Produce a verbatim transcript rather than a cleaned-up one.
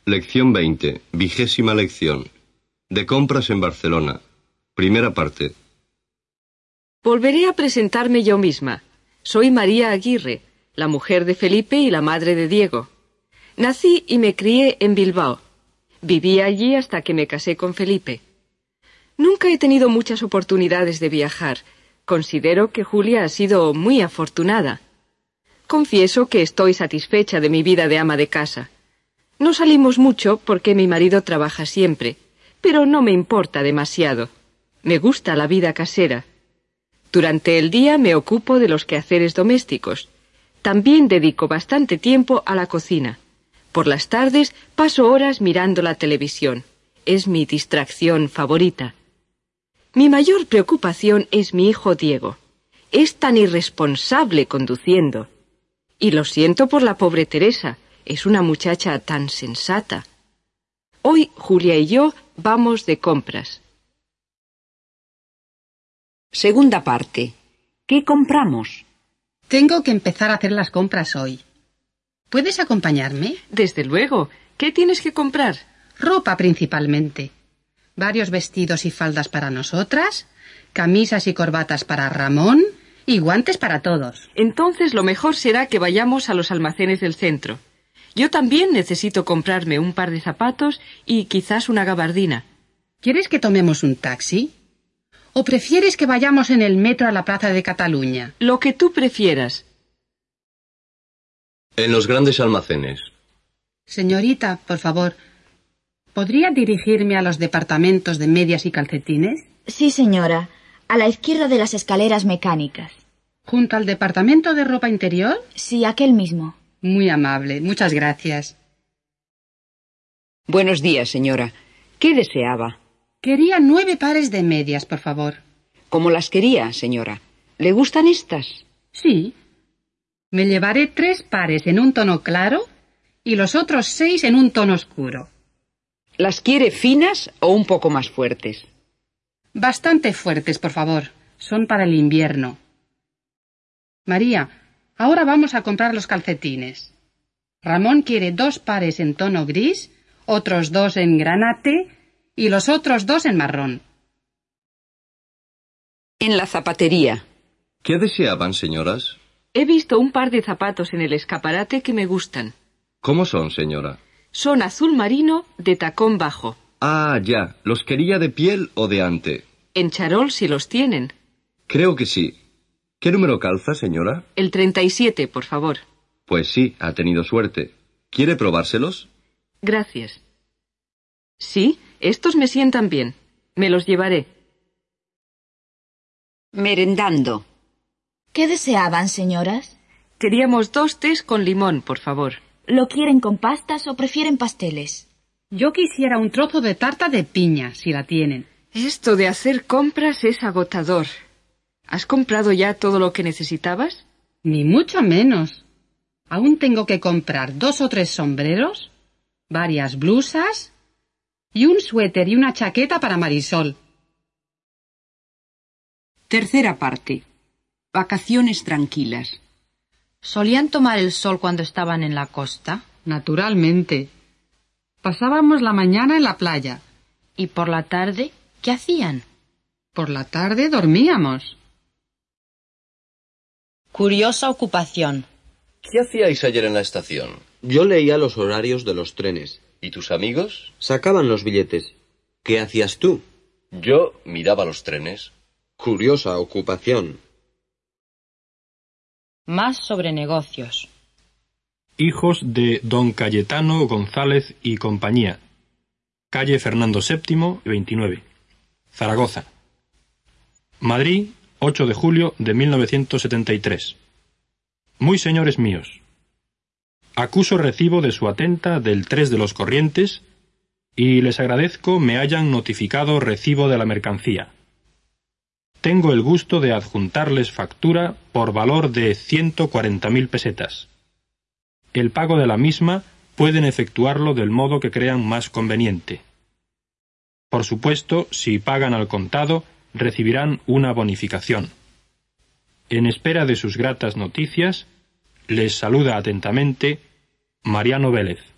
Lección veinte, vigésima lección. De compras en Barcelona. Primera parte. Volveré a presentarme yo misma. Soy María Aguirre, la mujer de Felipe y la madre de Diego. Nací y me crié en Bilbao. Viví allí hasta que me casé con Felipe. Nunca he tenido muchas oportunidades de viajar. Considero que Julia ha sido muy afortunada. Confieso que estoy satisfecha de mi vida de ama de casa. No salimos mucho porque mi marido trabaja siempre, pero no me importa demasiado. Me gusta la vida casera. Durante el día me ocupo de los quehaceres domésticos. También dedico bastante tiempo a la cocina. Por las tardes paso horas mirando la televisión. Es mi distracción favorita. Mi mayor preocupación es mi hijo Diego. Es tan irresponsable conduciendo. Y lo siento por la pobre Teresa. Es una muchacha tan sensata. Hoy Julia y yo vamos de compras. Segunda parte. ¿Qué compramos? Tengo que empezar a hacer las compras hoy. ¿Puedes acompañarme? Desde luego. ¿Qué tienes que comprar? Ropa principalmente. Varios vestidos y faldas para nosotras, camisas y corbatas para Ramón y guantes para todos. Entonces lo mejor será que vayamos a los almacenes del centro. Yo también necesito comprarme un par de zapatos y quizás una gabardina. ¿Quieres que tomemos un taxi? ¿O prefieres que vayamos en el metro a la Plaza de Cataluña? Lo que tú prefieras. En los grandes almacenes. Señorita, por favor, ¿podría dirigirme a los departamentos de medias y calcetines? Sí, señora. A la izquierda de las escaleras mecánicas. ¿Junto al departamento de ropa interior? Sí, aquel mismo. Muy amable. Muchas gracias. Buenos días, señora. ¿Qué deseaba? Quería nueve pares de medias, por favor. ¿Cómo las quería, señora? ¿Le gustan estas? Sí. Me llevaré tres pares en un tono claro y los otros seis en un tono oscuro. ¿Las quiere finas o un poco más fuertes? Bastante fuertes, por favor. Son para el invierno. María, ahora vamos a comprar los calcetines. Ramón quiere dos pares en tono gris, otros dos en granate y los otros dos en marrón. En la zapatería. ¿Qué deseaban, señoras? He visto un par de zapatos en el escaparate que me gustan. ¿Cómo son, señora? Son azul marino de tacón bajo. Ah, ya. ¿Los quería de piel o de ante? En charol si los tienen. Creo que sí. ¿Qué número calza, señora? El treinta y siete, por favor. Pues sí, ha tenido suerte. ¿Quiere probárselos? Gracias. Sí, estos me sientan bien. Me los llevaré. Merendando. ¿Qué deseaban, señoras? Queríamos dos tés con limón, por favor. ¿Lo quieren con pastas o prefieren pasteles? Yo quisiera un trozo de tarta de piña, si la tienen. Esto de hacer compras es agotador. ¿Has comprado ya todo lo que necesitabas? Ni mucho menos. Aún tengo que comprar dos o tres sombreros, varias blusas y un suéter y una chaqueta para Marisol. Tercera parte. Vacaciones tranquilas. ¿Solían tomar el sol cuando estaban en la costa? Naturalmente. Pasábamos la mañana en la playa. ¿Y por la tarde qué hacían? Por la tarde dormíamos. Curiosa ocupación. ¿Qué hacíais ayer en la estación? Yo leía los horarios de los trenes. ¿Y tus amigos? Sacaban los billetes. ¿Qué hacías tú? Yo miraba los trenes. Curiosa ocupación. Más sobre negocios. Hijos de don Cayetano González y compañía. Calle Fernando séptimo, veintinueve. Zaragoza. Madrid, ocho de julio de mil novecientos setenta y tres. Muy señores míos. Acuso recibo de su atenta del tres de los corrientes y les agradezco me hayan notificado recibo de la mercancía. Tengo el gusto de adjuntarles factura por valor de ciento cuarenta mil pesetas. El pago de la misma pueden efectuarlo del modo que crean más conveniente. Por supuesto, si pagan al contado, recibirán una bonificación. En espera de sus gratas noticias, les saluda atentamente Mariano Vélez.